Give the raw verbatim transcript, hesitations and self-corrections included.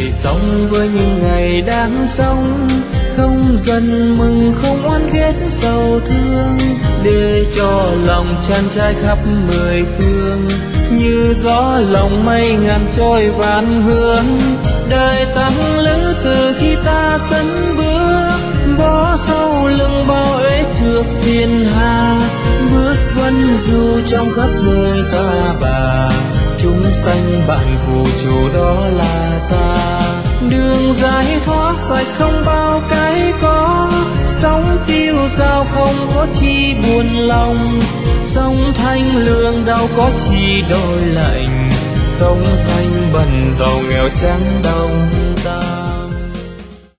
sống với những ngày đang sống, không giận mừng không oán ghét sầu thương, để cho lòng chan trải khắp mười phương, như gió lòng mây ngàn trôi vạn hướng. Đời tăng lữ từ khi ta dẫn bước, bỏ sau lưng bao uế trượt phiền hà, bước vân du trong khắp nơi ta bà, chúng sanh bạn phù chủ đó là ta. Đường giải thoát sạch không bao cái có, sống tiêu dao không có chi buồn lòng, sống thanh lương đâu có chi đổi lạnh, sống thanh bần giàu nghèo trắng đông ta.